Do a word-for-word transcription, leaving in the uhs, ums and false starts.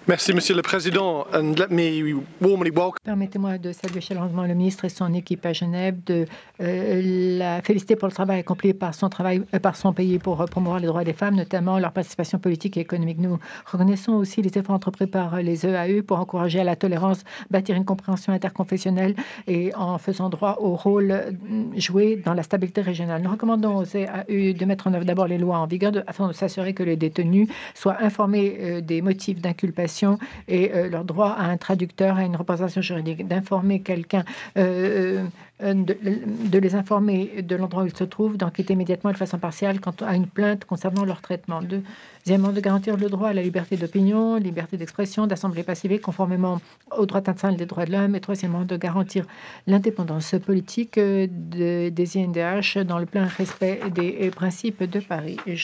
Merci, Monsieur le Président, and let me warmly welcome. Permettez-moi de saluer chaleureusement le ministre et son équipe à Genève, de euh, la féliciter pour le travail accompli par son travail, euh, par son pays pour euh, promouvoir les droits des femmes, notamment leur participation politique et économique. Nous reconnaissons aussi les efforts entrepris par les E A U pour encourager à la tolérance, bâtir une compréhension interconfessionnelle et en faisant droit au rôle euh, joué dans la stabilité régionale. Nous recommandons aux E A U de mettre en œuvre d'abord les lois en vigueur de, afin de s'assurer que les détenus soient informés euh, des motifs d'inculpation et euh, leur droit à un traducteur, à une représentation juridique, d'informer quelqu'un, euh, euh, de, de les informer de l'endroit où ils se trouvent, d'enquêter immédiatement et de façon partielle quant à une plainte concernant leur traitement. Deuxièmement, de garantir le droit à la liberté d'opinion, liberté d'expression, d'assemblée pacifique, conformément aux droits internationaux des droits de l'homme. Et troisièmement, de garantir l'indépendance politique de, des I N D H dans le plein respect des principes de Paris.